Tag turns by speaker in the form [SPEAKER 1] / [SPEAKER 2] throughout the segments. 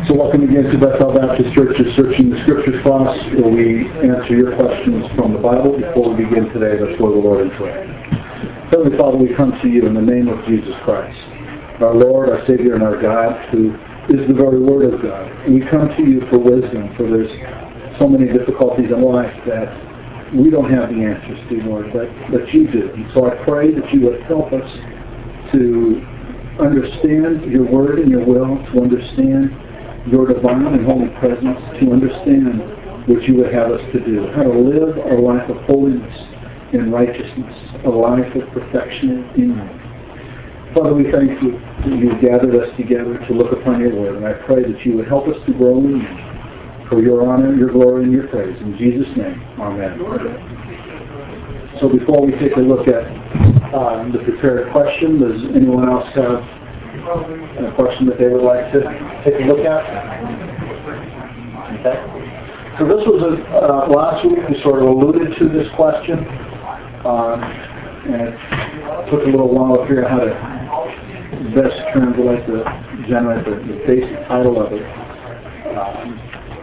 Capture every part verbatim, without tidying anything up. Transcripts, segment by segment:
[SPEAKER 1] So welcome again to Bethel Baptist Church's Searching the Scriptures class, where we answer your questions from the Bible. Before we begin today, let's go to the Lord in prayer. Heavenly Father, we come to you in the name of Jesus Christ, our Lord, our Savior, and our God, who is the very Word of God. And we come to you for wisdom, for there's so many difficulties in life that we don't have the answers to, Lord, but, but you do. And so I pray that you would help us to understand your Word and your will, to understand your divine and holy presence, to understand what you would have us to do, how to live our life of holiness and righteousness, a life of perfection in you. Father, we thank you that you gathered us together to look upon your word, and I pray that you would help us to grow in you for your honor, your glory, and your praise. In Jesus' name, amen. So before we take a look at uh, the prepared question, does anyone else have a question that they would like to take a look at? Okay. So this was a, uh, last week we sort of alluded to this question, um, and it took a little while to figure out how to best translate the, generate the, the basic title of it. Um,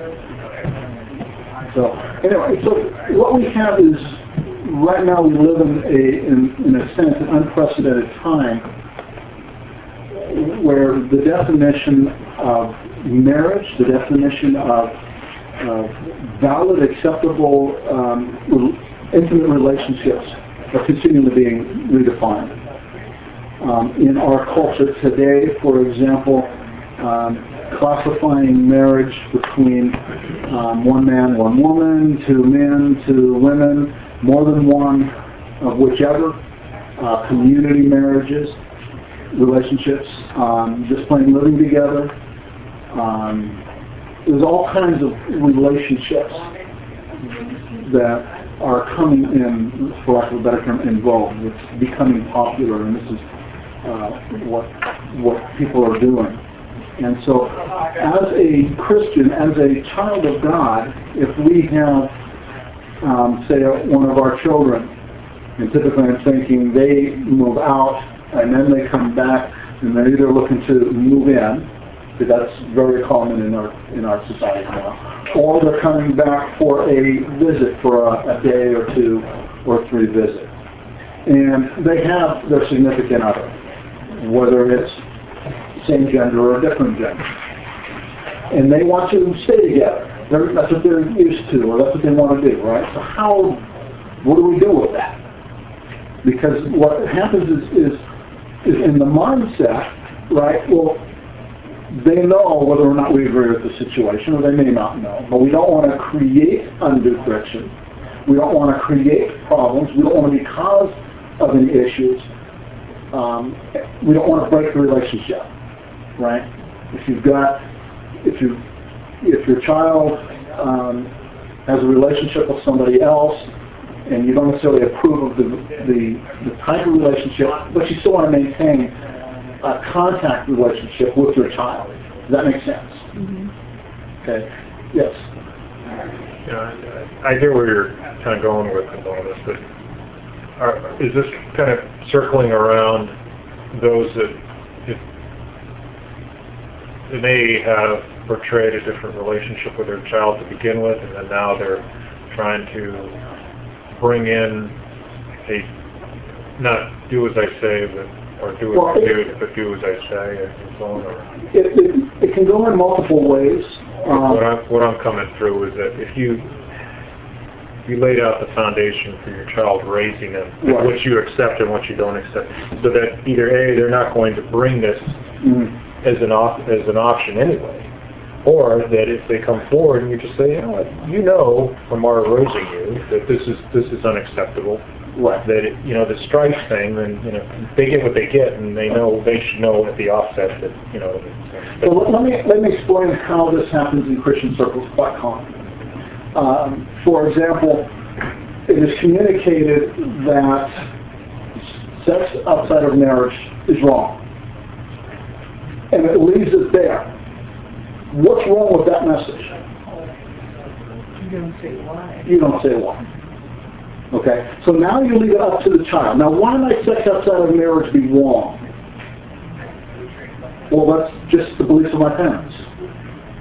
[SPEAKER 1] so anyway, so what we have is, right now we live in a, in, in a sense, an unprecedented time where the definition of marriage, the definition of, of valid, acceptable, um, intimate relationships are continually being redefined. Um, in our culture today, for example, um, classifying marriage between um, one man, one woman, two men, two women, more than one of whichever, uh, community marriages, relationships, um, just plain living together. Um, there's all kinds of relationships that are coming in, for lack of a better term, in vogue. It's becoming popular, and this is uh, what what people are doing. And so, as a Christian, as a child of God, if we have, um, say, one of our children, and typically I'm thinking they move out and then they come back and they're either looking to move in, because that's very common in our in our society now, or they're coming back for a visit, for a, a day or two or three visit. And they have their significant other, whether it's same gender or a different gender. And they want to stay together. They're, that's what they're used to, or that's what they want to do, right? So how, what do we do with that? Because what happens is, is is in the mindset, right, well, they know whether or not we agree with the situation, or they may not know. But we don't want to create undue friction. We don't want to create problems. We don't want to be cause of any issues. Um, we don't want to break the relationship, right? If you've got, if you, if your child um, has a relationship with somebody else, and you don't necessarily approve of the, the, the type of relationship, but you still want to maintain a contact relationship with your child. Does that make sense? Mm-hmm. Okay. Yes?
[SPEAKER 2] Yeah, I, I hear where you're kind of going with all this, but are, is this kind of circling around those that if, they may have portrayed a different relationship with their child to begin with, and then now they're trying to bring in a, not do as I say, but, or do as
[SPEAKER 1] well,
[SPEAKER 2] I
[SPEAKER 1] it,
[SPEAKER 2] do, but do as I say, and so on? Or,
[SPEAKER 1] it, it, it can go in multiple ways. Um,
[SPEAKER 2] what, I'm, what I'm coming through is that if you you laid out the foundation for your child raising them,
[SPEAKER 1] right.
[SPEAKER 2] what you accept and what you don't accept, so that either A, they're not going to bring this mm. as an op, as an option anyway, or that if they come forward and you just say, you know, you know from our raising you that this is this is unacceptable.
[SPEAKER 1] Right.
[SPEAKER 2] That it, you know, the strife thing, then you know they get what they get, and they know they should know at the offset that you know.
[SPEAKER 1] So let me let me explain how this happens in Christian circles quite commonly. Um, for example, it is communicated that sex outside of marriage is wrong, and it leaves it there. What's wrong with that message?
[SPEAKER 3] You don't say why.
[SPEAKER 1] You don't say why. Okay? So now you leave it up to the child. Now, why might sex outside of marriage be wrong? Well, that's just the beliefs of my parents.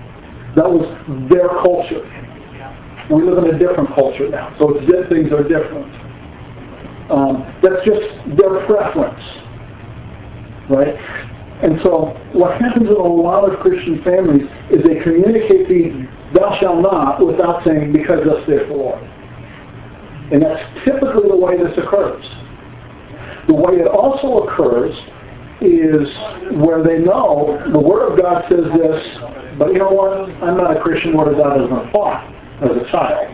[SPEAKER 1] That was their culture. We live in a different culture now, so it's, things are different. Um, that's just their preference, right? And so what happens in a lot of Christian families is they communicate the thou shalt not without saying because thus saith the Lord. And that's typically the way this occurs. The way it also occurs is where they know the Word of God says this, but you know what? I'm not a Christian. Word of God doesn't apply as a child.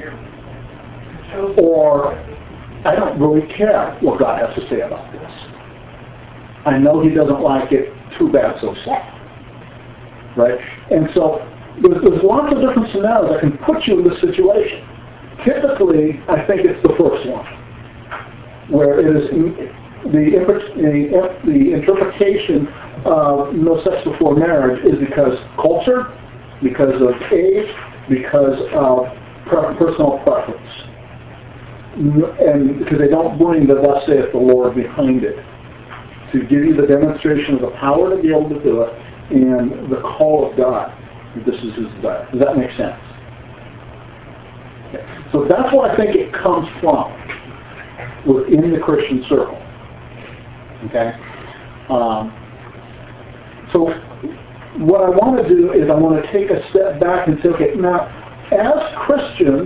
[SPEAKER 1] Or I don't really care what God has to say about this. I know He doesn't like it. Too bad, so sad. Right? And so there's, there's lots of different scenarios that can put you in this situation. Typically, I think it's the first one, where it is the, the, the interpretation of no sex before marriage is because culture, because of age, because of personal preference. And because they don't bring the thus saith the Lord behind it to give you the demonstration of the power to be able to do it and the call of God. This is His desire. Does that make sense? Okay. So that's where I think it comes from within the Christian circle. Okay? Um, so what I want to do is I want to take a step back and say, okay, now, as Christians,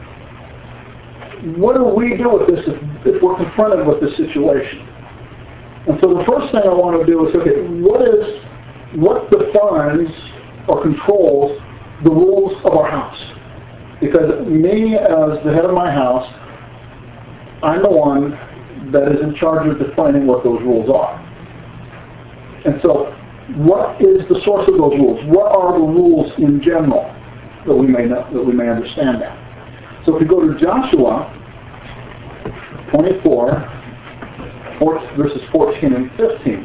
[SPEAKER 1] what do we do with this if, if we're confronted with this situation? And so the first thing I want to do is, okay, what is, what defines or controls the rules of our house? Because me, as the head of my house, I'm the one that is in charge of defining what those rules are. And so, what is the source of those rules? What are the rules in general that we may know, that we may understand that? So if we go to Joshua twenty-four, verses fourteen and fifteen,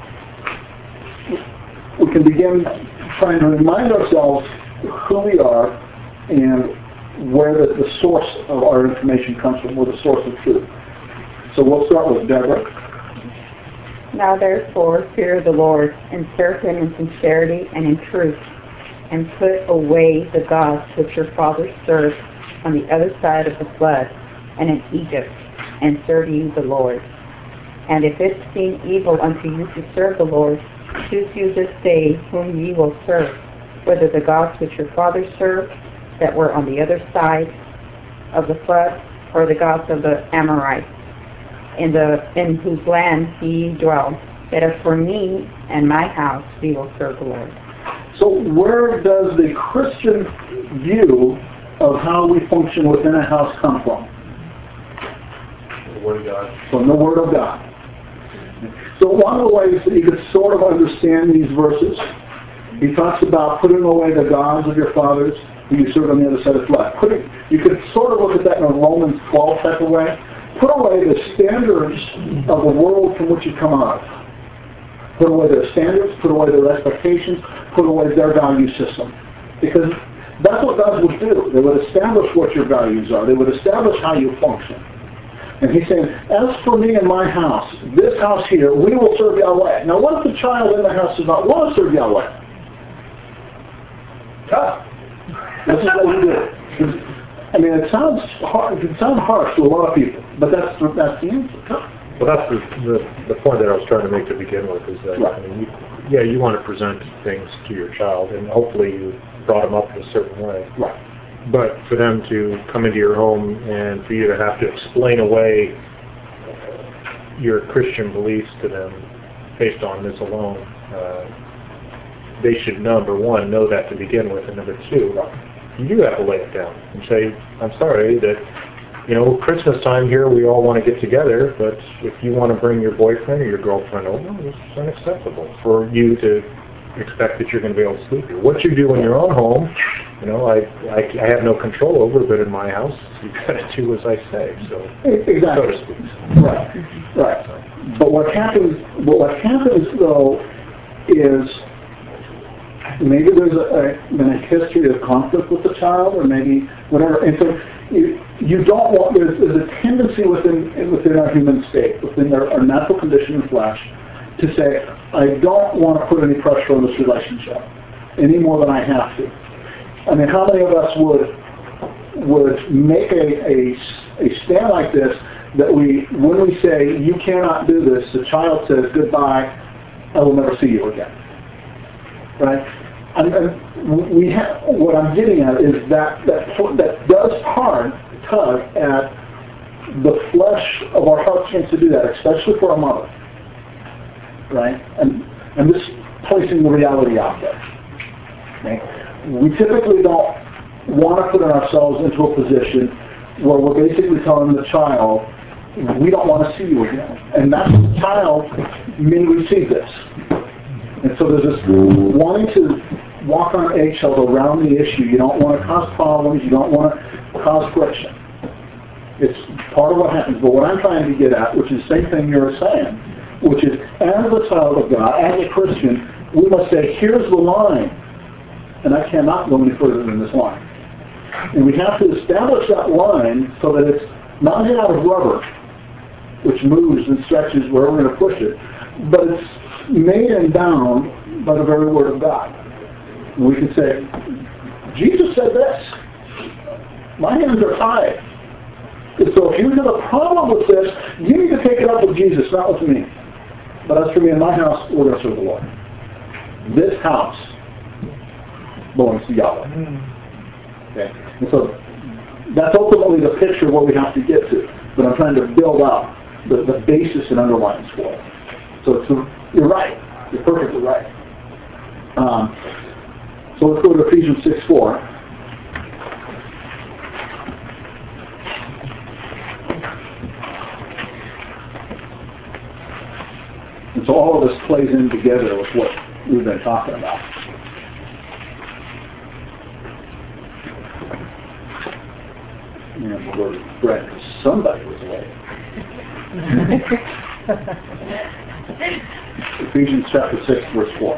[SPEAKER 1] we can begin trying to remind ourselves who we are and where the, the source of our information comes from, where the source of truth. So we'll start with Deborah.
[SPEAKER 4] Now therefore fear the Lord, and serve Him in sincerity and in truth, and put away the gods which your fathers served on the other side of the flood and in Egypt, and serve ye the Lord. And if it seem evil unto you to serve the Lord, choose you this day whom ye will serve, whether the gods which your fathers served that were on the other side of the flood, or the gods of the Amorites, in the in whose land ye dwell. But as for me and my house, we will serve the Lord.
[SPEAKER 1] So where does the Christian view of how we function within a house come from?
[SPEAKER 2] The Word of God.
[SPEAKER 1] From the Word of God. So one of the ways that you could sort of understand these verses, he talks about putting away the gods of your fathers who you served on the other side of the flood. Putting, you could sort of look at that in a Romans twelve type of way. Put away the standards of the world from which you come out of. Put away their standards, put away their expectations, put away their value system. Because that's what God would do. They would establish what your values are. They would establish how you function. And he's saying, as for me and my house, this house here, we will serve Yahweh. Now what if the child in the house does not want to serve Yahweh? Ah, this is what we do. I mean, it sounds hard, it sounds harsh to a lot of people, but that's that's the answer.
[SPEAKER 2] Well, that's the, the the point that I was trying to make to begin with, is that,
[SPEAKER 1] right.
[SPEAKER 2] I mean, you, yeah, you want to present things to your child, and hopefully you brought them up in a certain way.
[SPEAKER 1] Right.
[SPEAKER 2] But for them to come into your home and for you to have to explain away your Christian beliefs to them based on this alone, uh, they should, number one, know that to begin with, and number two, you do have to lay it down and say, I'm sorry that, you know, Christmas time here, we all want to get together, but if you want to bring your boyfriend or your girlfriend over, it's unacceptable for you to expect that you're going to be able to sleep here. What you do in your own home, you know, I, I, I have no control over, but in my house, you've got to do as I say, so,
[SPEAKER 1] exactly.
[SPEAKER 2] so to speak.
[SPEAKER 1] Right, right. But what happens, but what happens though, is maybe there's a, a, been a history of conflict with the child, or maybe whatever, and so you, you don't want, there's, there's a tendency within within our human state, within our, our natural condition in flesh, to say, I don't want to put any pressure on this relationship any more than I have to. I mean, how many of us would would make a, a, a stand like this, that we, when we say, you cannot do this, the child says, goodbye, I will never see you again. Right? And, and we have, what I'm getting at is that that, that does hard tug at the flesh of our heart chance to do that, especially for a mother. Right? And, and this placing the reality out there. Okay? We typically don't want to put ourselves into a position where we're basically telling the child, we don't want to see you again. And that child may receive this. And so there's this wanting to walk on eggshells around the issue. You don't want to cause problems. You don't want to cause friction. It's part of what happens. But what I'm trying to get at, which is the same thing you're saying, which is, as a child of God, as a Christian, we must say, here's the line, and I cannot go any further than this line. And we have to establish that line so that it's not made out of rubber, which moves and stretches where we're going to push it, but it's made and bound by the very Word of God. And we can say, Jesus said this. My hands are tied. And so if you have a problem with this, you need to take it up with Jesus, not with me. But as for me and my house, we're going to serve the Lord. This house belongs to Yahweh. Okay? And so that's ultimately the picture of what we have to get to. But I'm trying to build up the, the basis and underlines for it. So it's, you're right. You're perfectly right. Um, so let's go to Ephesians six four. And so all of this plays in together with what we've been talking about. You know, we'll go to Brett because somebody was late. Ephesians chapter six, verse four.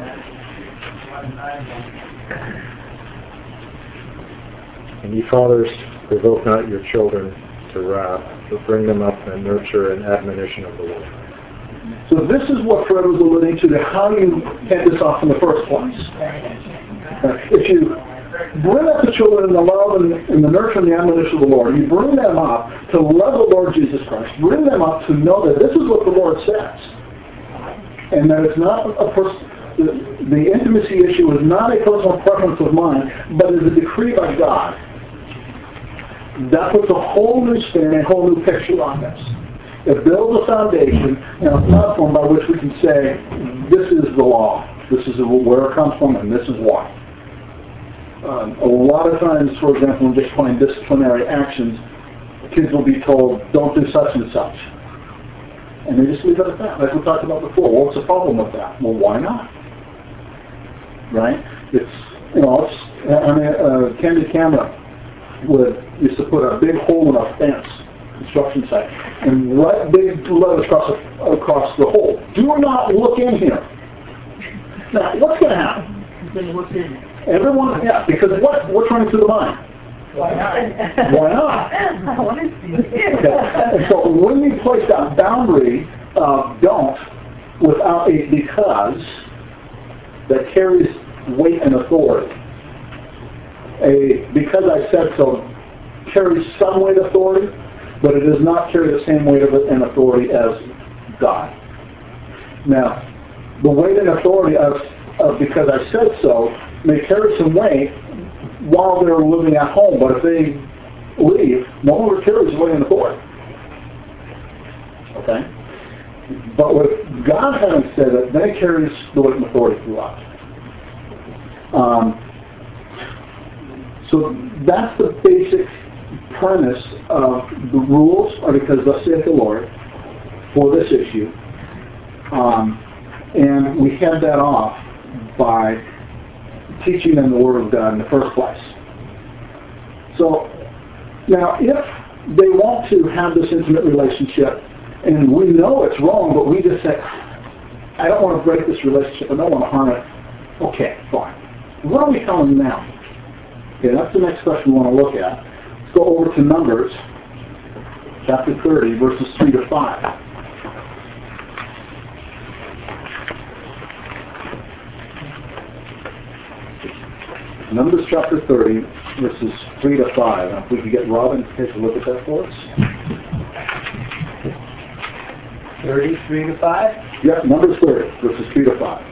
[SPEAKER 2] And ye fathers, provoke not your children to wrath, but bring them up in nurture and admonition of the Lord.
[SPEAKER 1] So this is what Fred was alluding to, to how you head this off in the first place. If you bring up the children in the love and, and the nurture and the admonition of the Lord, you bring them up to love the Lord Jesus Christ. Bring them up to know that this is what the Lord says. And that it's not a person, the, the intimacy issue is not a personal preference of mine, but is a decree by God. That puts a whole new spin and a whole new picture on this. It builds a foundation and a platform by which we can say, this is the law. This is where it comes from, and this is why. Um, a lot of times, for example, in just plain disciplinary actions, kids will be told, don't do such and such. And they just leave it at that, like we talked about before. Well, what's the problem with that? Well, why not? Right? It's, you know, it's, I mean, uh, Candy Camera would used to put a big hole in a fence, construction site, and write big letters across the, across the hole. Do not look in here. Now, what's going to happen?
[SPEAKER 3] Then what's in it?
[SPEAKER 1] Everyone, yeah, because what, what's running through the mind?
[SPEAKER 3] Why not?
[SPEAKER 1] Why not?
[SPEAKER 3] I want to see it.
[SPEAKER 1] Okay. And so when you place that boundary of don't without a because that carries weight and authority, a because I said so carries some weight and authority, but it does not carry the same weight and authority as God. Now, the weight and authority of, of because I said so may carry some weight while they're living at home, but if they leave, no longer carries weight and authority. Okay? But with God having said it, then it carries the weight and authority throughout. Um, so that's the basic premise of the rules, are because thus saith the Lord, for this issue. Um, and we head that off by teaching them the Word of God in the first place. So, now if they want to have this intimate relationship, and we know it's wrong, but we just say, I don't want to break this relationship, I don't want to harm it. Okay, fine. What are we telling them now? Okay, that's the next question we want to look at. Let's go over to Numbers, chapter thirty, verses three to five. Numbers chapter thirty, verses three to five. Now, if we could get Robin to take a look at that for us.
[SPEAKER 5] thirty-three to five.
[SPEAKER 1] Yeah, Numbers thirty, verses three to five.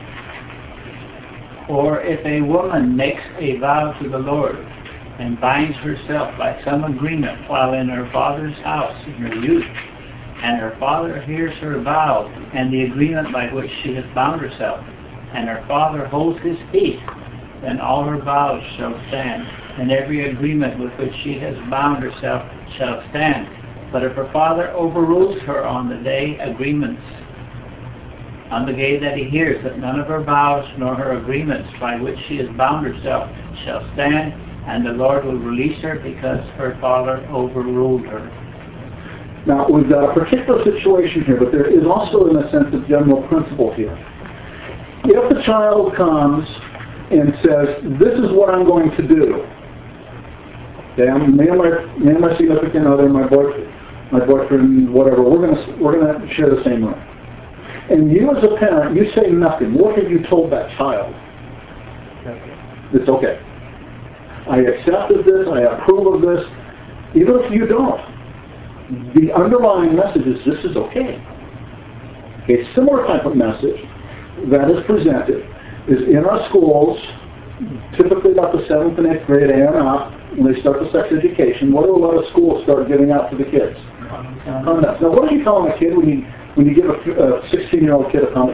[SPEAKER 5] Or if a woman makes a vow to the Lord and binds herself by some agreement while in her father's house in her youth, and her father hears her vow and the agreement by which she has bound herself, and her father holds his peace, then all her vows shall stand, and every agreement with which she has bound herself shall stand. But if her father overrules her on the day agreements, on the day that he hears that none of her vows nor her agreements by which she has bound herself shall stand, and the Lord will release her because her father overruled her.
[SPEAKER 1] Now, we've got a particular situation here, but there is also, in a sense, a general principle here. If the child comes and says, this is what I'm going to do, okay, I'm, me, and my, me and my significant other, my boyfriend, my boyfriend, whatever, we're going to we're going to share the same room. And you as a parent, you say nothing. What have you told that child? It's okay. I accepted this, I approve of this, even if you don't. The underlying message is this is okay. A similar type of message that is presented is in our schools, typically about the seventh and eighth grade, A and up, when they start the sex education. What do a lot of schools start giving out to the kids? Condoms. Now, what are you telling a kid when you when you give a sixteen-year-old kid a condom?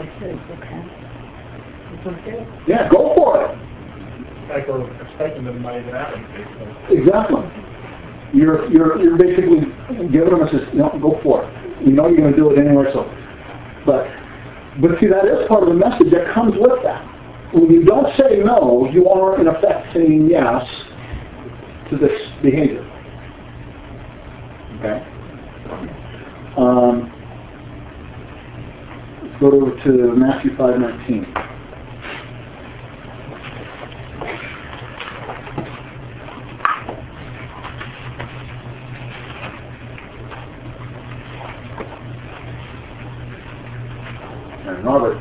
[SPEAKER 3] It's okay.
[SPEAKER 1] Yeah, go for it.
[SPEAKER 2] Like we're expecting them might even happen.
[SPEAKER 1] Exactly. You're you're you're basically giving them a says, no, go for it. You know you're going to do it anyway. So, but but see, that is part of the message that comes with that. When you don't say no, you are in effect saying yes to this behavior. Okay. Um, let's go over to Matthew five nineteen. And Robert.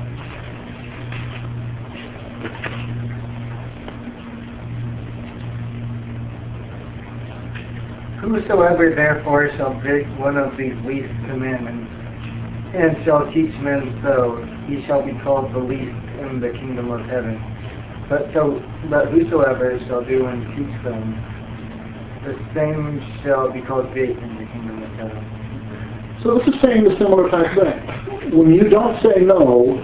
[SPEAKER 6] Whosoever therefore shall break one of these least commandments, and shall teach men so, he shall be called the least in the kingdom of heaven. But so, but whosoever shall do and teach them, the same shall be called great in the kingdom of heaven.
[SPEAKER 1] So this is saying the similar type thing. When you don't say no,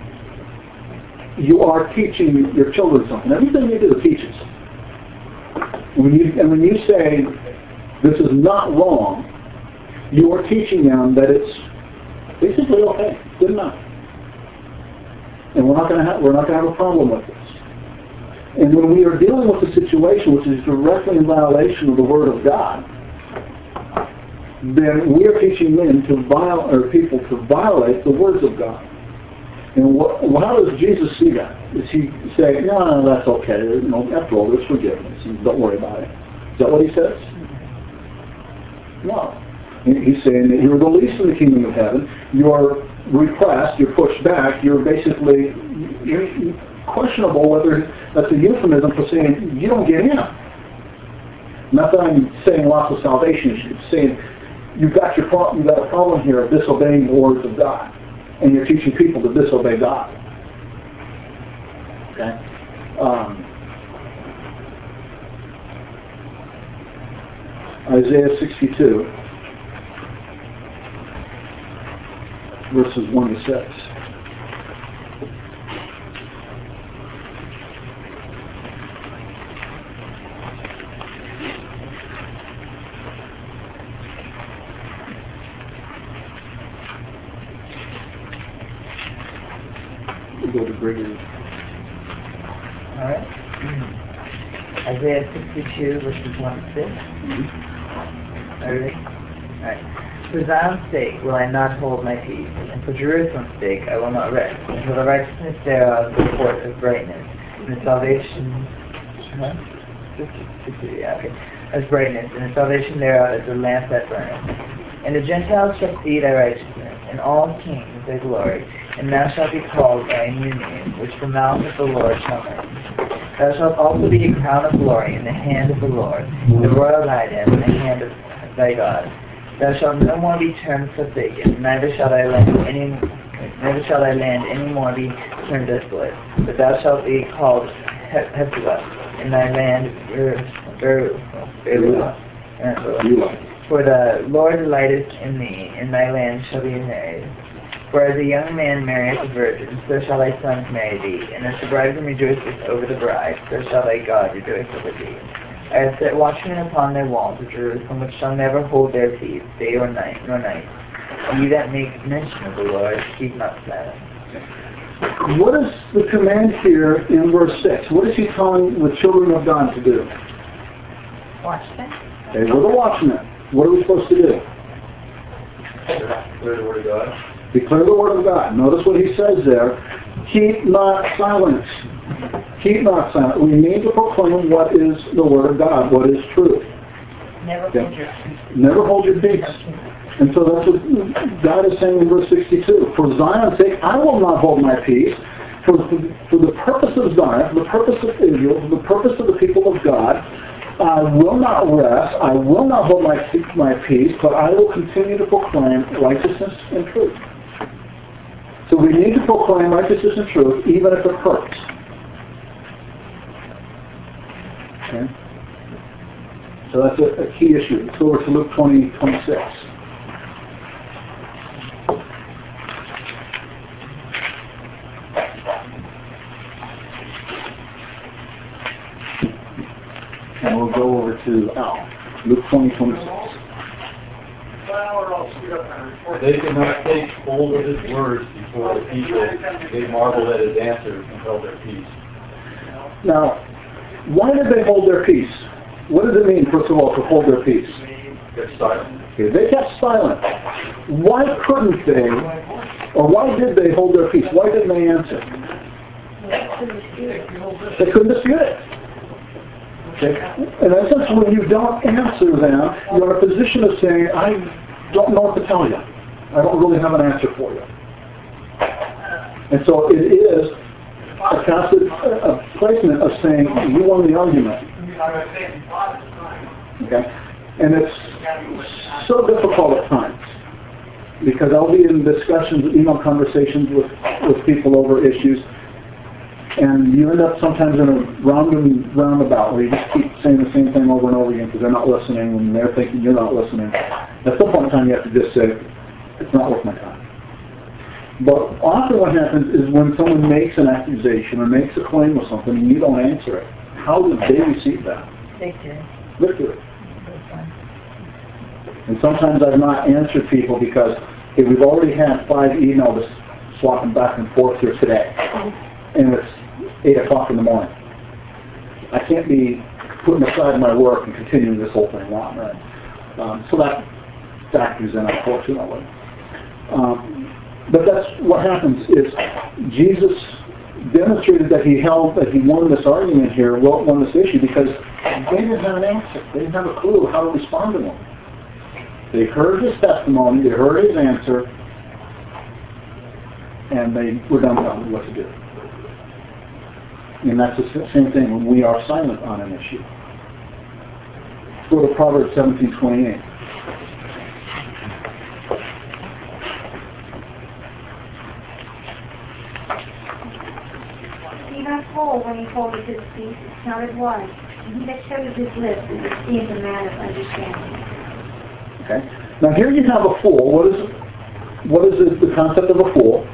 [SPEAKER 1] you are teaching your children something. Everything you do teaches. When you, and when you say, this is not wrong, you are teaching them that it's basically okay, good enough. And we're not going to have we're not going to have a problem with this. And when we are dealing with a situation which is directly in violation of the Word of God, then we are teaching men to viol or people to violate the words of God. And what, how does Jesus see that? Does he say, no, no, that's okay. You know, after all, there's forgiveness. And don't worry about it. Is that what he says? No. He's saying that you're the least in the kingdom of heaven. Your request, you're pushed back. You're basically you're questionable whether that's a euphemism for saying you don't get in. Not that I'm saying loss of salvation. It's saying you've got your pro- you've got a problem here of disobeying the words of God, and you're teaching people to disobey God. Okay. Um, Isaiah sixty-two, verses one to six. We'll go to Gregory.
[SPEAKER 3] All right. Isaiah sixty-two, verses one to six.
[SPEAKER 1] Mm-hmm.
[SPEAKER 3] Everything? Alright. For Zion's sake will I not hold my peace, and for Jerusalem's sake I will not rest, until the righteousness thereof go forth as brightness, and the salvation huh? yeah, okay. as brightness, and the salvation thereof as a lamp that burneth. And the Gentiles shall see thy righteousness, and all kings thy glory, and thou shalt be called by a new name, which the mouth of the Lord shall make. Thou shalt also be a crown of glory in the hand of the Lord, the royal diadem in the hand of thy God. Thou shalt no more be termed forsaken, neither shall thy land any neither shall thy land any more be turned desolate, but thou shalt be called Hephzibah, in thy land Beulah. For the Lord delighteth in thee, and thy land shall be married. For as a young man marrieth a virgin, so shall thy sons marry thee, and as the bridegroom rejoiceth over the bride, so shall thy God rejoice over thee. I have set watchmen upon their walls of Jerusalem, which shall never hold their peace, day or night, nor night. Ye that make mention of the Lord, keep not silent.
[SPEAKER 1] What is the command here in verse six? What is he telling the children of God to do?
[SPEAKER 4] Watch them.
[SPEAKER 1] Okay, we're the watchmen. What are we supposed to do?
[SPEAKER 2] Declare the word of God.
[SPEAKER 1] Declare the word of God. Notice what he says there. Keep not silence. Keep not silent. We need to proclaim what is the word of God, what is truth.
[SPEAKER 4] Never
[SPEAKER 1] Okay.
[SPEAKER 4] hold your peace.
[SPEAKER 1] Never hold your peace. And so that's what God is saying in verse sixty-two. For Zion's sake, I will not hold my peace. For, for the purpose of Zion, for the purpose of Israel, for the purpose of the people of God, I will not rest. I will not hold my, my peace, but I will continue to proclaim righteousness and truth. So we need to proclaim righteousness and truth, even if it hurts. Okay? So that's a, a key issue. Let's go over to Luke twenty, twenty-six. And we'll go over to Al. Luke twenty, twenty-six.
[SPEAKER 7] They could not take hold of his words before the people. They marveled at his answers and held their peace.
[SPEAKER 1] Now, why did they hold their peace? What does it mean, first of all, to hold their peace?
[SPEAKER 7] Kept silent.
[SPEAKER 1] Okay, they kept silent. Why couldn't they, or why did they hold their peace? Why didn't they answer? They couldn't dispute it. Okay? In essence, when you don't answer them, you're in a position of saying, I don't know what to tell you. I don't really have an answer for you. And so it is a tacit a placement of saying, you won the argument. Okay? And it's so difficult at times because I'll be in discussions, email conversations with, with people over issues, and you end up sometimes in a round and roundabout where you just keep saying the same thing over and over again because they're not listening and they're thinking you're not listening. At some point in time you have to just say, it's not worth my time. But often what happens is when someone makes an accusation or makes a claim of something and you don't answer it, how did they receive that?
[SPEAKER 3] Victory.
[SPEAKER 1] Victory. And sometimes I've not answered people because hey, we've already had five emails swapping back and forth here today. And it's eight o'clock in the morning. I can't be putting aside my work and continuing this whole thing on, right? Um, so that factors in, unfortunately. Um, but that's what happens is Jesus demonstrated that he held, that he won this argument here, won this issue, because they didn't have an answer. They didn't have a clue how to respond to him. They heard his testimony, they heard his answer, and they were dumbfounded what to do. And that's the same thing when we are silent on an issue. Let's go to Proverbs seventeen twenty-eight.
[SPEAKER 8] Be not full when he holdeth his peace, counted wise, and he that shutteth his lips is esteemed a man of understanding.
[SPEAKER 1] Okay. Now here you have a fool. What is what is the, the concept of a fool?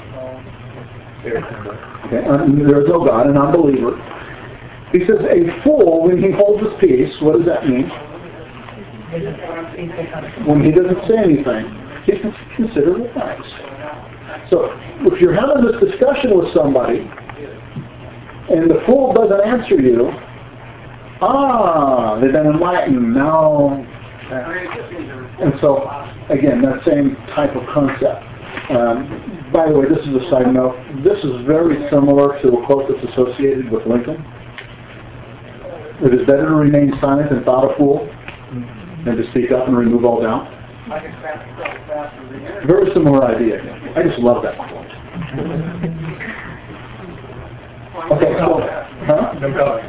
[SPEAKER 1] Okay. And there is no God, an unbeliever. He says a fool, when he holds his peace, what does that mean? When he doesn't say anything, he's considered wise. So if you're having this discussion with somebody, and the fool doesn't answer you, ah, they've been enlightened now. And so, again, that same type of concept. Um, by the way, this is a side note. This is very similar to a quote that's associated with Lincoln. It is better to remain silent and thought a fool than to speak up and remove all doubt. Very similar idea. I just love that quote. Okay, so Huh?
[SPEAKER 2] No comment.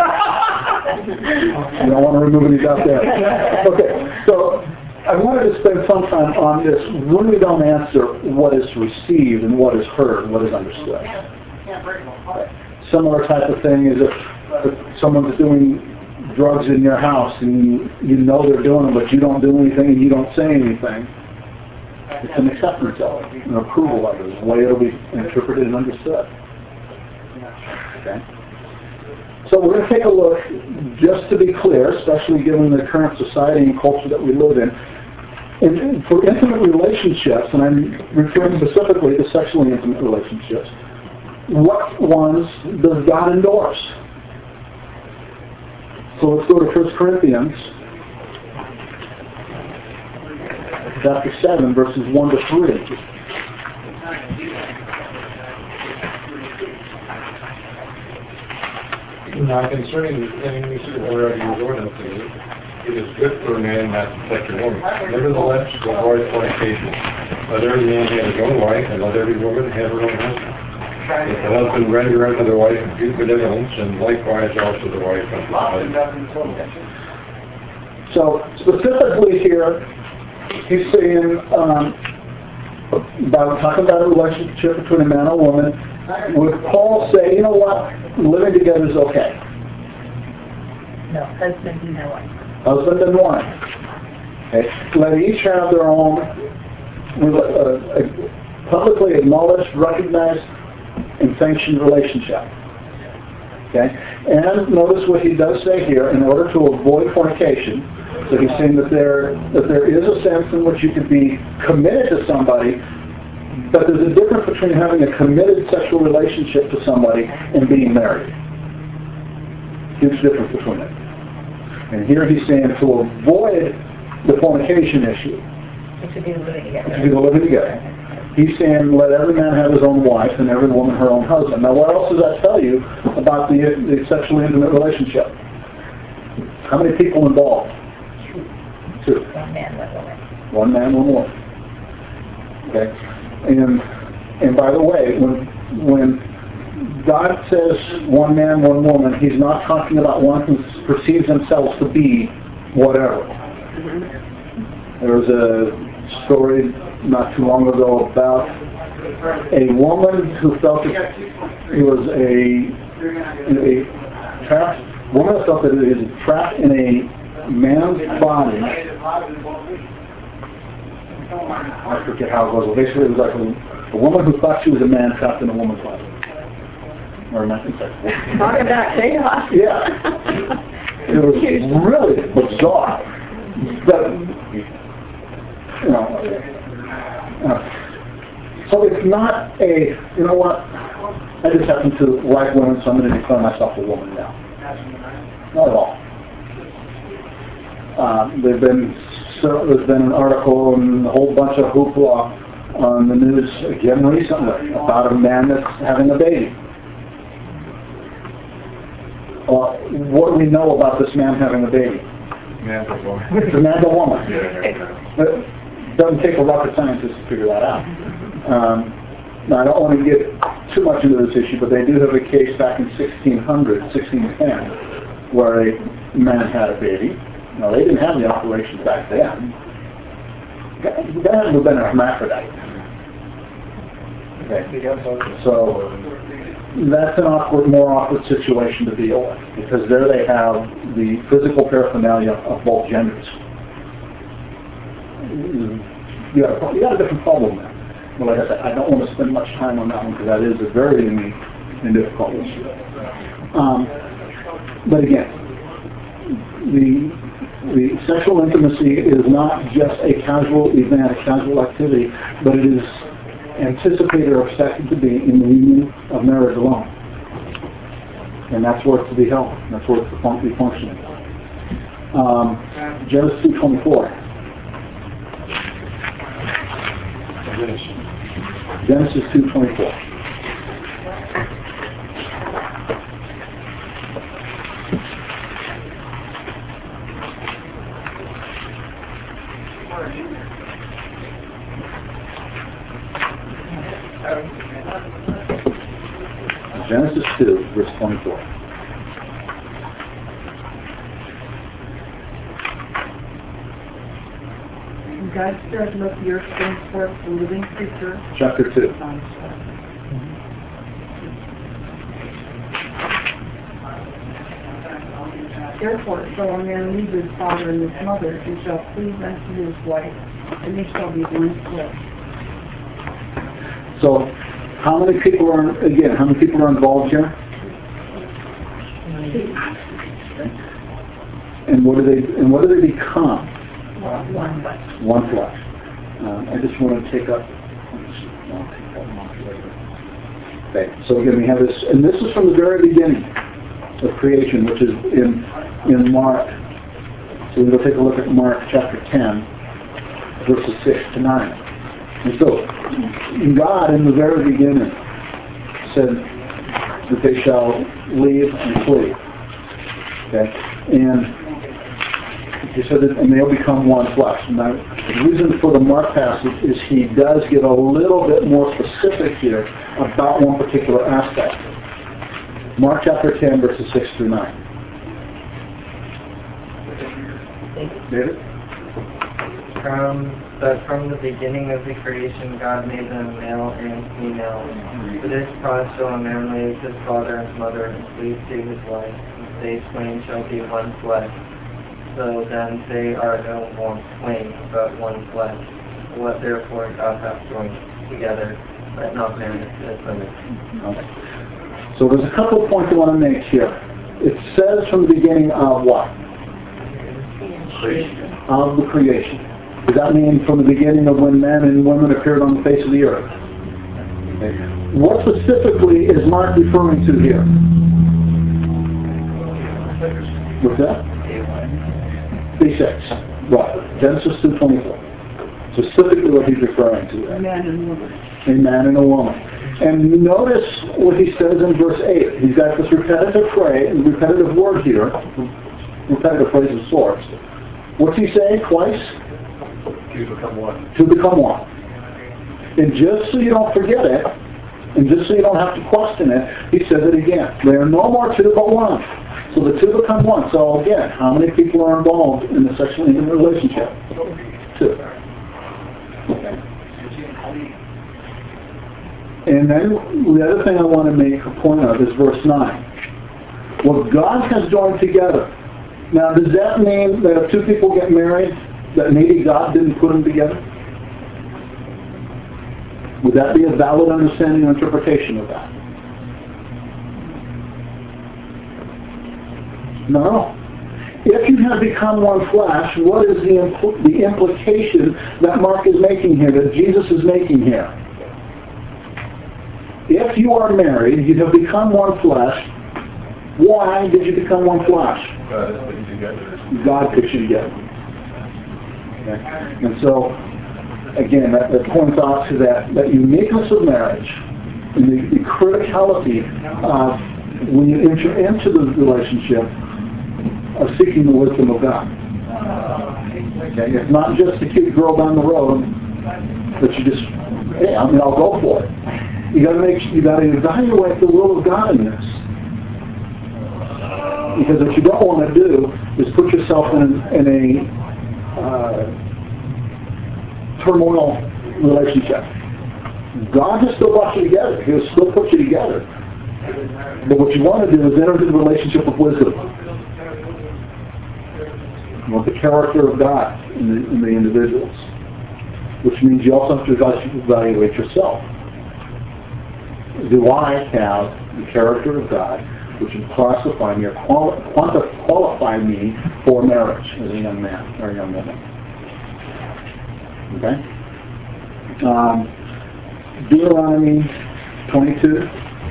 [SPEAKER 1] You don't want to remove any doubt there. Okay, so I wanted to spend some time on this when we don't answer what is received and what is heard and what is understood. Similar type of thing is if, if someone's doing drugs in your house and you know they're doing them, but you don't do anything and you don't say anything. It's an acceptance of it, an approval of it, the way it'll be interpreted and understood. Okay. So we're going to take a look, just to be clear, especially given the current society and culture that we live in, in for intimate relationships, and I'm referring specifically to sexually intimate relationships, what ones does God endorse? So let's go to First Corinthians chapter seven, verses one to three.
[SPEAKER 7] Now, concerning the things whereof you ordinances, it is good for a man not to touch a woman. Nevertheless, to avoid fornication, let every man have his own wife, and let every woman have her own husband. If the husband render unto the wife due benevolence, and likewise also the wife unto the husband.
[SPEAKER 1] So specifically here, he's saying, um, about talking about a relationship between a man and a woman, would Paul say, you know what, living together is okay?
[SPEAKER 3] No, husband and wife.
[SPEAKER 1] Husband and wife. Okay. Let each have their own uh, uh, publicly acknowledged, recognized, and sanctioned relationship. Okay? And notice what he does say here, in order to avoid fornication. So he's saying that there that there is a sense in which you could be committed to somebody, but there's a difference between having a committed sexual relationship to somebody and being married. Huge difference between it. And here he's saying to avoid the fornication issue,
[SPEAKER 3] It should be living together.
[SPEAKER 1] to be living together, he's saying let every man have his own wife and every woman her own husband. Now what else does that tell you about the, the sexually intimate relationship? How many people involved? Two.
[SPEAKER 3] One man, one woman.
[SPEAKER 1] One man, one woman. Okay? And and by the way, when when God says one man, one woman, he's not talking about one who perceives themselves to be whatever. There was a story not too long ago about a woman who felt that he was a, a trapped, woman who felt that he was trapped in a man's body. I forget how it was. Well, basically, it was like a, a woman who thought she was a man trapped in a woman's body. Or not exactly.
[SPEAKER 4] Talk about chaos.
[SPEAKER 1] Yeah. It was really bizarre. But, you know, uh, so it's not a, you know what, I just happen to like women, so I'm going to declare myself a woman now. Not at all. Uh, there've been, so, there's been an article and a whole bunch of hoopla on the news again recently about a man that's having a baby. Uh, what do we know about this man having a baby?
[SPEAKER 7] Man or woman.
[SPEAKER 1] It's a man or woman.
[SPEAKER 7] Yeah.
[SPEAKER 1] It doesn't take a rocket scientist to figure that out. Um, now, I don't want to get too much into this issue, but they do have a case back in sixteen hundred, sixteen ten, where a man had a baby. Now, they didn't have the operation back then. The guy had to have been a hermaphrodite. Okay. So, that's an awkward, more awkward situation to deal with, because there they have the physical paraphernalia of both genders. You got a, you got a different problem there. But like I said, I don't want to spend much time on that one, because that is a very unique and difficult issue. Um, but again, the the sexual intimacy is not just a casual event, a casual activity, but it is anticipated or expected to be in the union of marriage alone. And that's where it's to be held. That's where it's to be functioning. Um, Genesis two twenty-four. Genesis two twenty-four. Genesis two, verse twenty-four.
[SPEAKER 9] God stirred up the earth, brings forth a living creature.
[SPEAKER 1] Chapter two.
[SPEAKER 9] Therefore shall a man leave his father and his mother, and shall cleave unto his wife, and they shall be one flesh.
[SPEAKER 1] So, how many people are, again, how many people are involved here? And what do they, and what do they become?
[SPEAKER 9] One flesh.
[SPEAKER 1] One flesh. Um, I just want to take up, I'll take that off later. Okay, so again, we have this, and this is from the very beginning of creation, which is in in Mark. So we'll take a look at Mark chapter ten, verses six to nine. And so, God in the very beginning said that they shall leave and flee. Okay, and he said that, and they'll become one flesh. Now, the reason for the Mark passage is he does get a little bit more specific here about one particular aspect. Mark chapter ten, verses six through nine. David?
[SPEAKER 6] From but from the beginning of the creation, God made them male and female. For this cause shall a man leave his father and mother and cleave to his wife, and they twain shall be one flesh. So then they are no more twain, but one flesh. What therefore God hath joined together, let not man asunder.
[SPEAKER 1] Okay. So there's a couple of points I want to make here. It says from the beginning of what?
[SPEAKER 2] Creation.
[SPEAKER 1] Of the creation. Does that mean from the beginning of when men and women appeared on the face of the earth? Okay. What specifically is Mark referring to here? What's that? Day six. Right. Genesis two twenty-four. Specifically what he's referring to.
[SPEAKER 9] A man and woman.
[SPEAKER 1] A man and a woman. And notice what he says in verse eight. He's got this repetitive phrase, repetitive word here, repetitive phrase of sorts. What's he saying twice?
[SPEAKER 2] To become one.
[SPEAKER 1] To become one. And just so you don't forget it, and just so you don't have to question it, he says it again. They are no more two but one. So the two become one. So again, how many people are involved in the sexually intimate relationship? Two. Okay. And then the other thing I want to make a point of is verse nine. What God has joined together. Now, does that mean that if two people get married, that maybe God didn't put them together? Would that be a valid understanding or interpretation of that? No. If you have become one flesh, what is the, impl- the implication that Mark is making here, that Jesus is making here? If you are married, you have become one flesh. Why did you become one flesh?
[SPEAKER 2] God has put you together.
[SPEAKER 1] God put you together. Okay. And so, again, that, that points out to that, that uniqueness of marriage and the, the criticality of when you enter into the relationship of seeking the wisdom of God. Okay. It's not just a cute girl down the road that you just, hey, I mean, I'll go for it. You got to make, you got to evaluate the will of God in this. Because what you don't want to do is put yourself in, in a uh, turmoil relationship. God has still brought you together. He'll still put you together. But what you want to do is enter into the relationship of wisdom. You want the character of God in the, in the individuals. Which means you also have to evaluate yourself. Do I have the character of God which would classify me or quali- qualify me for marriage as a young man or a young woman? Okay? Um, Deuteronomy twenty-two.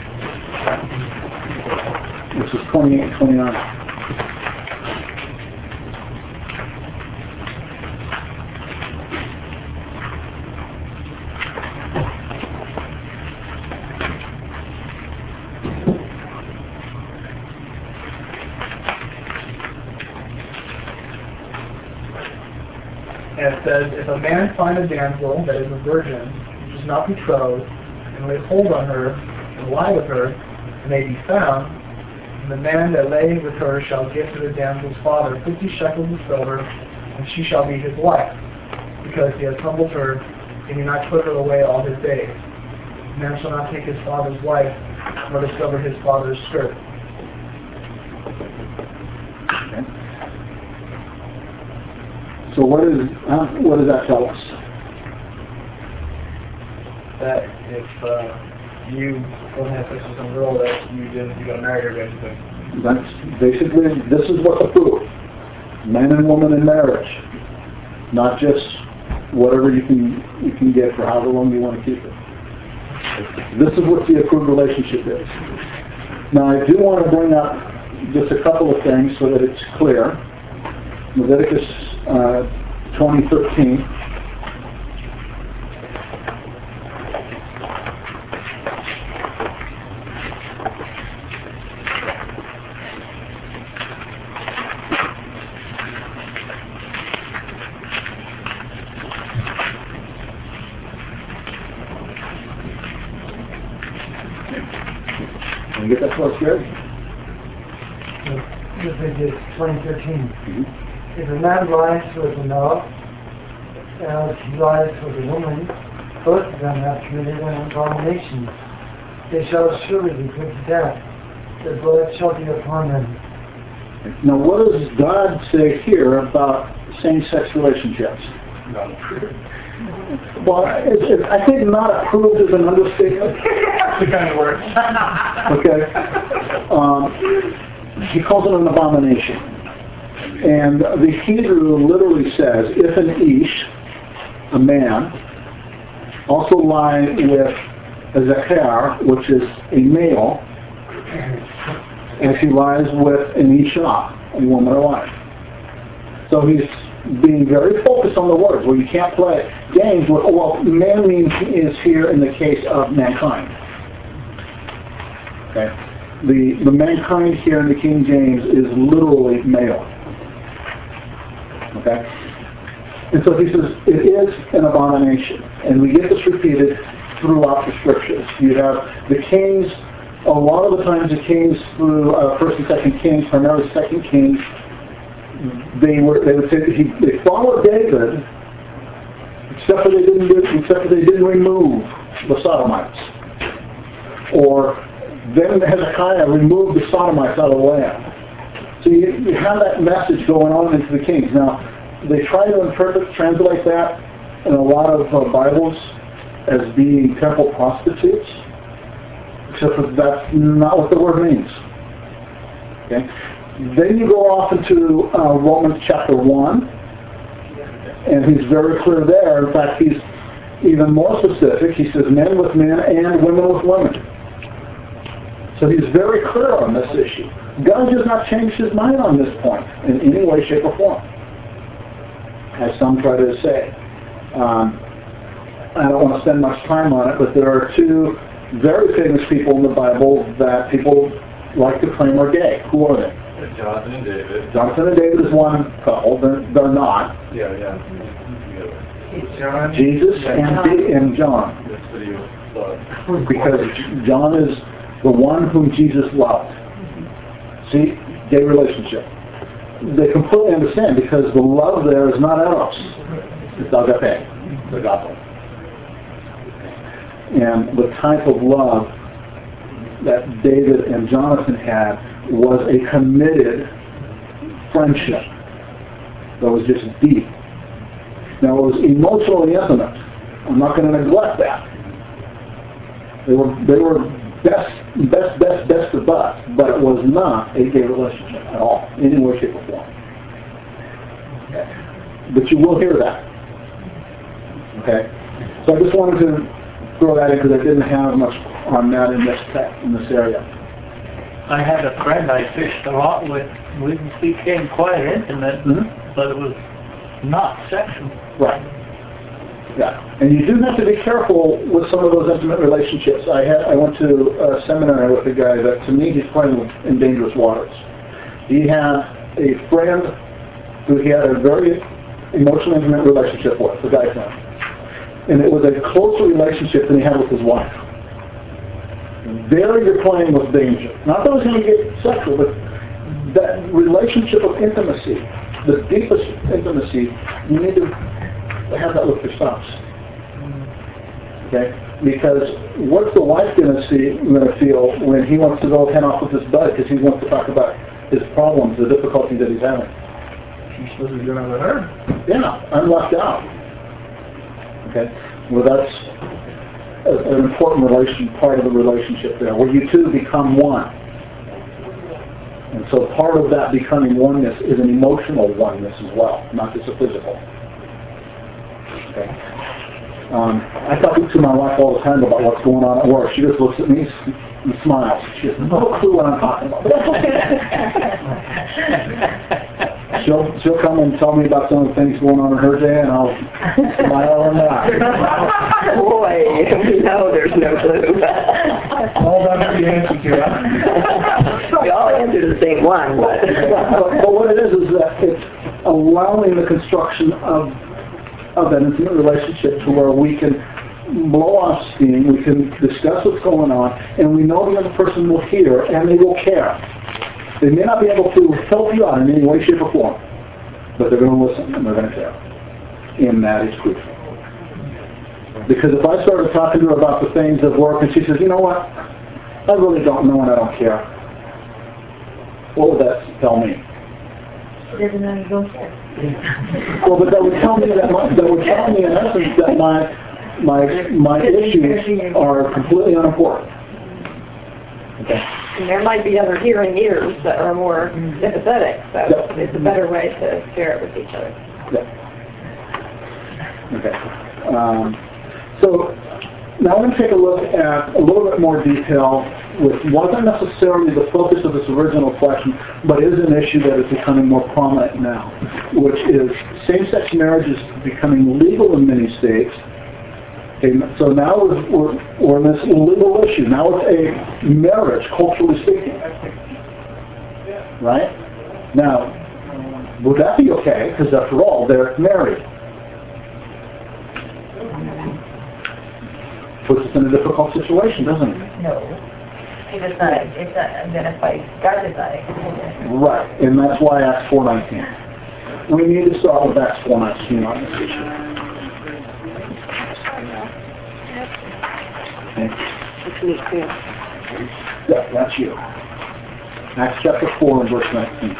[SPEAKER 1] This is twenty-eight, twenty-nine.
[SPEAKER 10] And it says, if a man find a damsel that is a virgin, which is not betrothed, and lay hold on her, and lie with her, and they be found, and the man that lay with her shall give to the damsel's father fifty shekels of silver, and she shall be his wife. because he has humbled her, and he not put her away all his days. Man shall not take his father's wife, nor discover his father's skirt.
[SPEAKER 1] Okay. So what is uh, what does that tell us?
[SPEAKER 10] That if uh, you don't have sex with some girl that you didn't, you got married her, basically.
[SPEAKER 1] That's basically, this is what's approved. Man and woman in marriage. Not just whatever you can you can get for however long you want to keep it. This is what the approved relationship is. Now I do want to bring up just a couple of things so that it's clear. Leviticus uh, twenty thirteen. Can you get that close, Gary?
[SPEAKER 6] Leviticus twenty thirteen.
[SPEAKER 1] Mm-hmm.
[SPEAKER 6] If a man lies with a dog, as he lies with a woman, both of them have committed an abomination. They shall surely be put to death. The blood shall be upon them.
[SPEAKER 1] Now what does God say here about same-sex relationships?
[SPEAKER 7] Not approved.
[SPEAKER 1] Well, it's, it's, I think not approved is an understatement.
[SPEAKER 10] That's the kind of word.
[SPEAKER 1] Okay. Um, he calls it an abomination. And the Hebrew literally says, if an ish, a man, also lie with a zakar, which is a male, and he lies with an isha, a woman or wife. So he's being very focused on the words, where you can't play games with, well, man means is here in the case of mankind. Okay? The, the mankind here in the King James is literally male. Okay? And so he says, it is an abomination. And we get this repeated throughout the scriptures. You have the kings, a lot of the times the kings through uh, First and Second Kings, primarily Second Kings, they were they would say that he, they followed David, except for they didn't do, except for they didn't remove the Sodomites, or then Hezekiah removed the Sodomites out of the land. So you, you have that message going on into the kings. Now they try to interpret, translate that in a lot of uh, Bibles as being temple prostitutes, except for that's not what the word means. Okay. Then you go off into uh, Romans chapter one, and he's very clear there. In fact, he's even more specific. He says men with men and women with women. So he's very clear on this issue. God has not changed his mind on this point in any way, shape, or form, as some try to say. Um, I don't want to spend much time on it, but there are two very famous people in the Bible that people like to claim are gay. Who are they?
[SPEAKER 7] Jonathan and David.
[SPEAKER 1] Jonathan and David is one couple. They're, they're not.
[SPEAKER 7] Yeah, yeah.
[SPEAKER 6] John.
[SPEAKER 1] Jesus and, D- and John.
[SPEAKER 7] This video. But
[SPEAKER 1] Because John is the one whom Jesus loved. See? Gay relationship. They completely understand because the love there is not eros. It's agape. Agape. And the type of love that David and Jonathan had was a committed friendship that was just deep. Now it was emotionally intimate. I'm not going to neglect that. They were they were best best best best of best, but it was not a gay relationship at all, in any way, shape, or form. Okay. But you will hear that. Okay. So I just wanted to throw that in because I didn't have much on that in this text, in this area.
[SPEAKER 5] I had a friend I fished a lot with. We became quite intimate,
[SPEAKER 1] Mm-hmm.
[SPEAKER 5] but it was not sexual.
[SPEAKER 1] Right. Yeah. And you do have to be careful with some of those intimate relationships. I had I went to a seminary with a guy that to me he's playing in dangerous waters. He had a friend who he had a very emotionally intimate relationship with, the guy friend. And it was a closer relationship than he had with his wife. There you're playing with danger. Not that it was going to get sexual, but that relationship of intimacy, the deepest intimacy, you need to have that with their spouse. Okay? Because what's the wife going to see, going to feel when he wants to go head off with his bud because he wants to talk about his problems, the difficulties that he's having?
[SPEAKER 10] She's supposed to be doing it with her.
[SPEAKER 1] Yeah, I'm left out. Okay? Well, that's a, an important relation, part of the relationship there, where you two become one. And so part of that becoming oneness is an emotional oneness as well, not just a physical. Okay? Um, I talk to my wife all the time about what's going on at work. She just looks at me and smiles. She has no clue what I'm talking about. she'll she'll come and tell me about some of the things going on in her day, and I'll smile and laugh.
[SPEAKER 4] Boy, we know there's no clue.
[SPEAKER 10] All done for the answer to that.
[SPEAKER 4] We all answer the same one. But.
[SPEAKER 1] but, but what it is is that it's allowing the construction of of an intimate relationship to where we can blow off steam, we can discuss what's going on, and we know the other person will hear and they will care. They may not be able to help you out in any way, shape, or form, but they're going to listen and they're going to care. And that is crucial. Because if I started talking to her about the things of work and she says, you know what, I really don't know and I don't care, what would that tell me?
[SPEAKER 8] Doesn't know you don't care.
[SPEAKER 1] Well, but that would tell me that my, that would tell me in essence that my my my issues are completely unimportant. Okay.
[SPEAKER 4] And there might be other hearing ears that are more sympathetic, so
[SPEAKER 1] Yep.
[SPEAKER 4] it's a better way to share it with each other.
[SPEAKER 1] Yeah. Okay. Um, so now I'm going to take a look at a little bit more detail with wasn't necessarily the focus of this original question, but is an issue that is becoming more prominent now, which is same-sex marriage is becoming legal in many states. Okay, so now we're, we're, we're in this legal issue. Now it's a marriage, culturally speaking. Right? Now, would that be okay? Because after all, they're married. Puts us in a difficult situation, doesn't it?
[SPEAKER 11] No. It's not, it's not identified, God is not identified.
[SPEAKER 1] Right, and that's why Acts four nineteen. We need to start with Acts four nineteen on this issue. Okay.
[SPEAKER 4] That's me too.
[SPEAKER 1] Yeah, that's you. Acts chapter four and verse nineteen.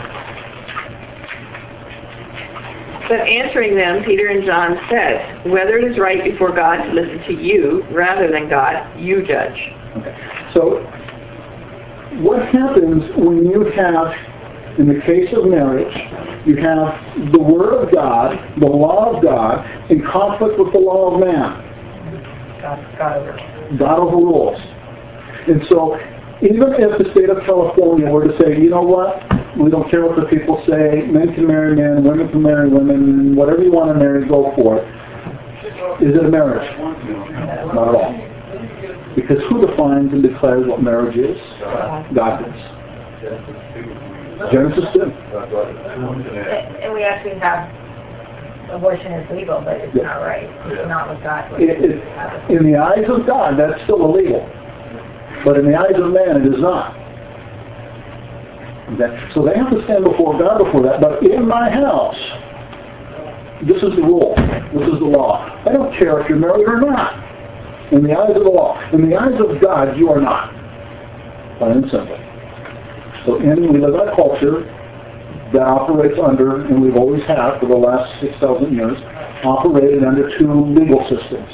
[SPEAKER 4] But answering them, Peter and John said, whether it is right before God to listen to you rather than God, you judge.
[SPEAKER 1] Okay. So, what happens when you have, in the case of marriage, you have the Word of God, the law of God, in conflict with the law of man?
[SPEAKER 11] God, God overrules.
[SPEAKER 1] God overrules. And so, even if the state of California were to say, you know what, we don't care what the people say, men can marry men, women can marry women, whatever you want to marry, go for it. Is it a marriage? Not at all. Because who defines and declares what marriage is? God does. Genesis did.
[SPEAKER 11] And we actually have, abortion is legal, but it's
[SPEAKER 1] Yeah.
[SPEAKER 11] not right. It's not what God would
[SPEAKER 1] It, it, in the eyes of God, that's still illegal. But in the eyes of man, it is not. Okay? So they have to stand before God before that. But in my house, this is the rule. This is the law. I don't care if you're married or not. In the eyes of the law. In the eyes of God, you are not. Plain and simple. So in, we live in a culture that operates under, and we've always had for the last six thousand years, operated under two legal systems.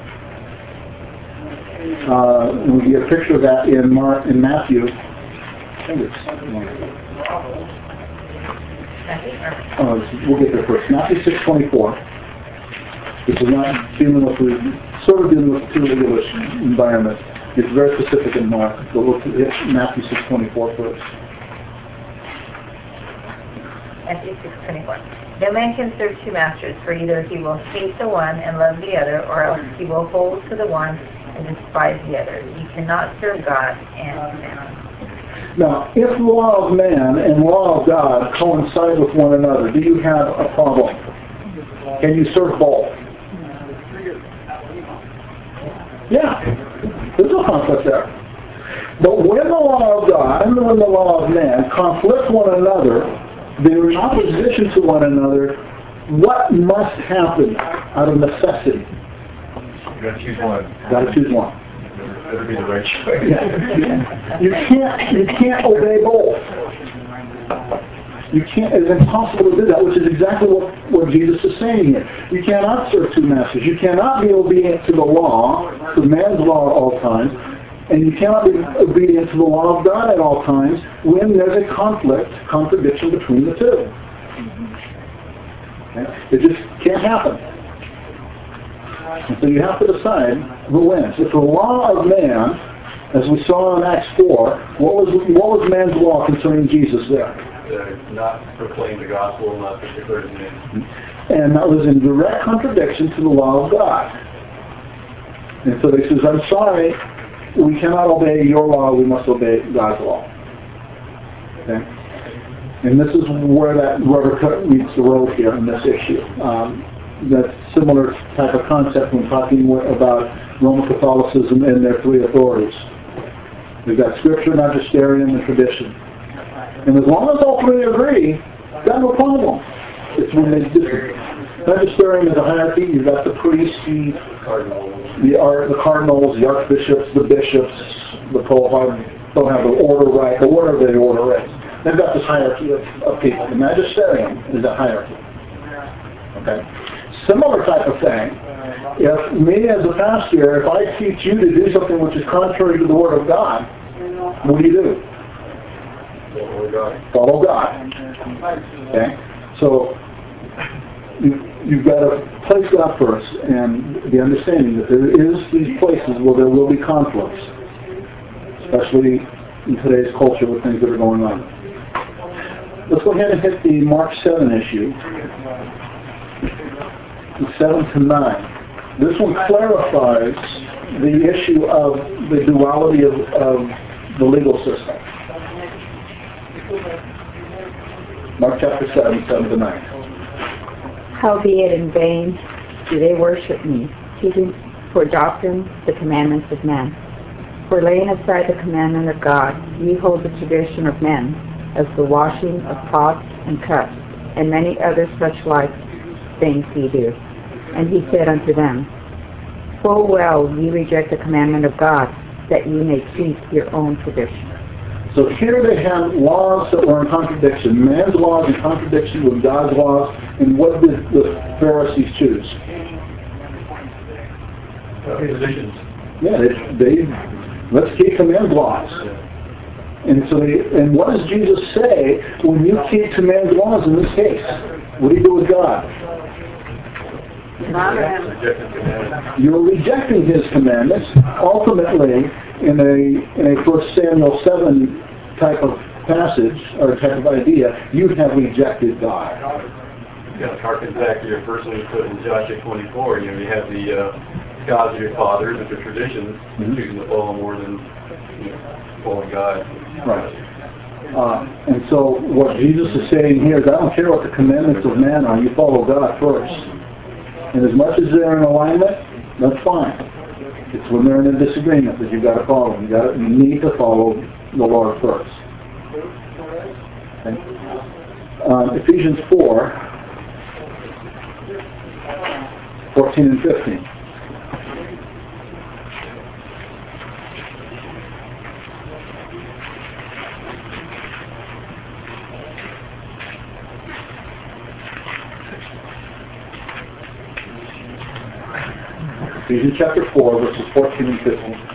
[SPEAKER 1] Uh, and we get a picture of that in Mark, in Matthew. I think it's, uh, we'll get there first. Matthew six twenty-four. This is not dealing with the, sort of dealing with the two legal environment. It's very specific in Mark. So we'll hit Matthew six twenty-four first.
[SPEAKER 11] Matthew six twenty-four. No man can serve two masters, for either he will hate the one and love the other, or else he will hold to the one and despise the other. You cannot serve God and man.
[SPEAKER 1] Now, if law of man and law of God coincide with one another, do you have a problem? Can you serve both? Yeah, there's no conflict there. But when the law of God and when the law of man conflict one another, they're in opposition to one another, what must happen out of necessity?
[SPEAKER 7] You gotta choose one.
[SPEAKER 1] Got to choose one.
[SPEAKER 7] Better be the right choice.
[SPEAKER 1] Yeah. You can't. You can't obey both. You can't. It's impossible to do that, which is exactly what, what Jesus is saying here. You cannot serve two masters. You cannot be obedient to the law, to man's law at all times, and you cannot be obedient to the law of God at all times when there's a conflict, contradiction between the two. Okay? It just can't happen. And so you have to decide who wins. If the law of man, as we saw in Acts four, what was what was man's law concerning Jesus there?
[SPEAKER 7] Uh, not proclaim the gospel, not to declare his name.
[SPEAKER 1] And that was in direct contradiction to the law of God. And so he says, I'm sorry, we cannot obey your law, we must obey God's law. Okay? And this is where that rubber cut meets the road here in this issue. Um, that's similar type of concept when talking about Roman Catholicism and their three authorities. We've got Scripture, Magisterium, and tradition. And as long as all three agree, got no problem. It's when they disagree. Magisterium is a hierarchy. You've got the priests, the
[SPEAKER 7] Cardinals.
[SPEAKER 1] the, ar- the cardinals, the archbishops, the bishops, the pope. I don't have the order right, but whatever the order is. They've got this hierarchy of, of people. The magisterium is a hierarchy. Okay. Similar type of thing. If me as a pastor, if I teach you to do something which is contrary to the Word of God, what do you do?
[SPEAKER 7] Follow God.
[SPEAKER 1] Follow God. Okay? So you, you've got to place God first and the understanding that there is these places where there will be conflicts, especially in today's culture with things that are going on. Let's go ahead and hit the Mark seven issue. seven to nine. This one clarifies the issue of the duality of, of the legal system. Mark chapter seven, seven to nine.
[SPEAKER 4] Howbeit in vain do they worship me, teaching for doctrine the commandments of men. For laying aside the commandment of God, ye hold the tradition of men, as the washing of pots and cups, and many other such like things ye do. And he said unto them, Full well ye reject the commandment of God, that ye may keep your own tradition.
[SPEAKER 1] So here they have laws that were in contradiction. Man's laws in contradiction with God's laws. And what did the Pharisees choose?
[SPEAKER 7] Uh, positions.
[SPEAKER 1] Yeah, they, they let's keep to man's laws. And so, they, and what does Jesus say when you keep to man's laws in this case? What do you do with God? You're rejecting His commandments. Ultimately, in a in a First Samuel seven type of passage or type of idea, you have rejected God.
[SPEAKER 7] It kind of harkens back to your first one you put in Joshua twenty-four. You know, you have the uh, gods of your fathers and the traditions, mm-hmm. choosing to follow more than you know, following God.
[SPEAKER 1] Right. Uh, and so what Jesus is saying here is, I don't care what the commandments of man are. You follow God first. And as much as they're in alignment, that's fine. It's when they're in a disagreement that you've got to follow them. You got to, you need to follow the Lord first. Okay. Uh, Ephesians four, fourteen and fifteen. Ephesians chapter four, verses fourteen and fifteen.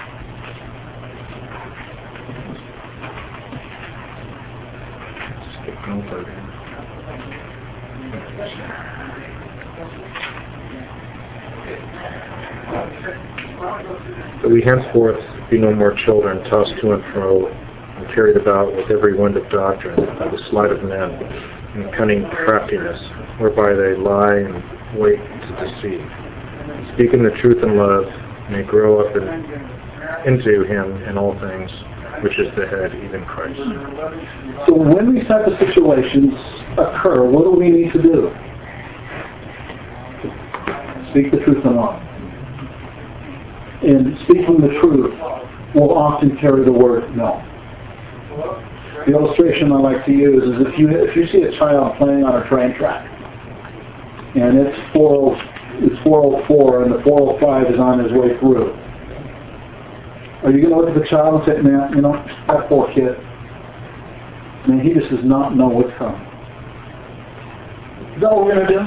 [SPEAKER 2] That we henceforth be no more children, tossed to and fro, and carried about with every wind of doctrine, by the sleight of men, and cunning craftiness, whereby they lie and wait to deceive. Speaking the truth in love, may grow up in, into Him in all things, which is the head, even Christ.
[SPEAKER 1] So when these type of situations occur, what do we need to do? Speak the truth in love. And speaking the truth will often carry the word no. The illustration I like to use is if you if you see a child playing on a train track, and it's four it's four oh four, and the four oh five is on his way through. Are you going to look at the child and say, man, you know, that poor kid, man, he just does not know what's coming? Is that what we're going to do?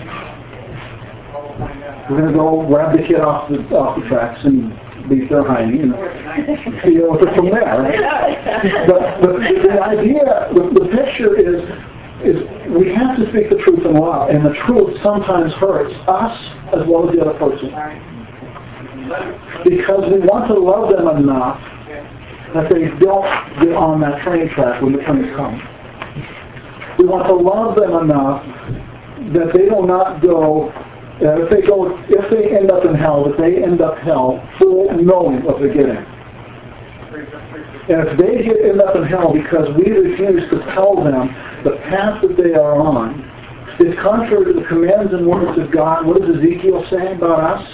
[SPEAKER 1] We're going to go grab the kid off the off the tracks and be their hiney and deal with it from there. Right? But, but the idea, the, the picture is, is we have to speak the truth in love, and the truth sometimes hurts us as well as the other person. Because we want to love them enough that they don't get on that train track when the trains come. We want to love them enough that they do not go, uh, if they go, if they end up in hell, that they end up hell full knowing what they're getting. And if they get, end up in hell because we refuse to tell them the path that they are on is contrary to the commands and words of God, what does Ezekiel say about us?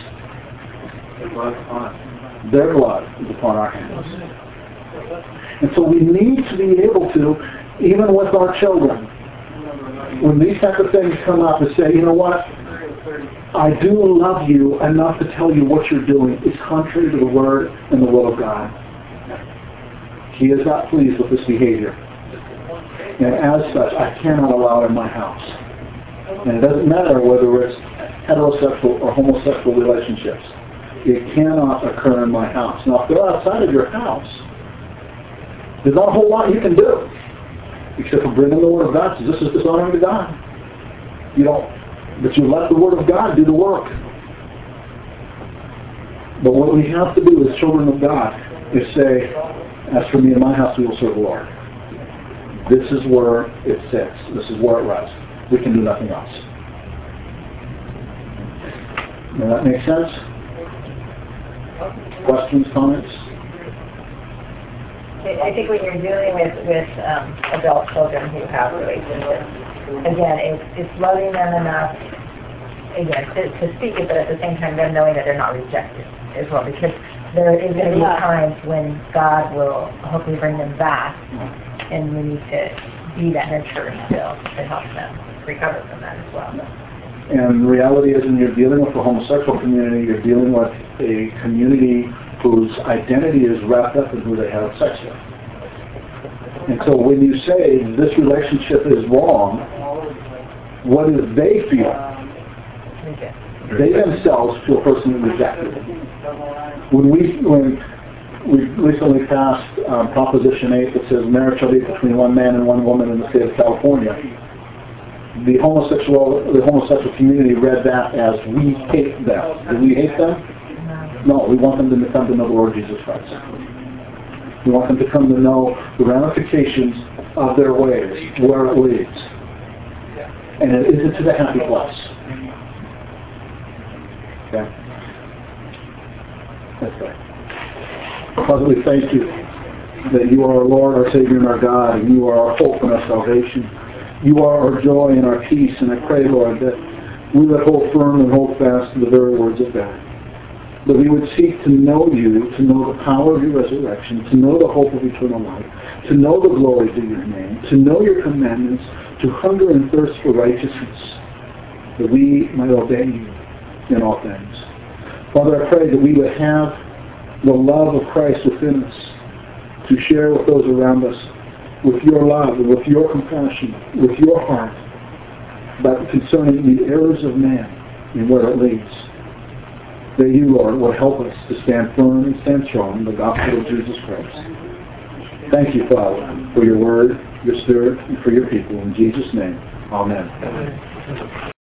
[SPEAKER 1] Their blood is upon our hands. And so we need to be able to, even with our children, when these type of things come up, to say, you know what, I do love you enough to tell you what you're doing is contrary to the Word and the will of God. He is not pleased with this behavior. And as such, I cannot allow it in my house. And it doesn't matter whether it's heterosexual or homosexual relationships. It cannot occur in my house. Now, if they're outside of your house, there's not a whole lot you can do, except for bringing the Word of God. So this is dishonoring to God. You don't, but you let the Word of God do the work. But what we have to do as children of God is say, as for me and my house, we will serve the Lord. This is where it sits. This is where it rests. We can do nothing else. Does that make sense? Questions, comments?
[SPEAKER 11] I think when you're dealing with, with um, adult children who have relationships, again, it's, it's loving them enough, again, to, to speak it, but at the same time, them knowing that they're not rejected as well, because there is going to be times when God will hopefully bring them back, and we need to be that nurturer still to help them recover from that as well.
[SPEAKER 1] And the reality is, when you're dealing with the homosexual community, you're dealing with a community whose identity is wrapped up in who they have sex with. And so when you say this relationship is wrong, what do they feel?
[SPEAKER 11] Okay.
[SPEAKER 1] They themselves feel personally rejected. When we when we recently passed um, Proposition eight that says marriage shall be between one man and one woman in the state of California, the homosexual the homosexual community read that as we hate them. Do we hate them? No, we want them to come to know the Lord Jesus Christ. We want them to come to know the ramifications of their ways, where it leads. And it isn't to the happy place. Okay? That's right. Father, we thank you that you are our Lord, our Savior, and our God, and you are our hope and our salvation. You are our joy and our peace, and I pray, Lord, that we would hold firm and hold fast to the very words of God. That we would seek to know you, to know the power of your resurrection, to know the hope of eternal life, to know the glory of your name, to know your commandments, to hunger and thirst for righteousness, that we might obey you in all things. Father, I pray that we would have the love of Christ within us to share with those around us, with your love and with your compassion, with your heart, about concerning the errors of man and where it leads. That you, Lord, will help us to stand firm and stand strong in the gospel of Jesus Christ. Thank you, Father, for your word, your spirit, and for your people. In Jesus' name, amen.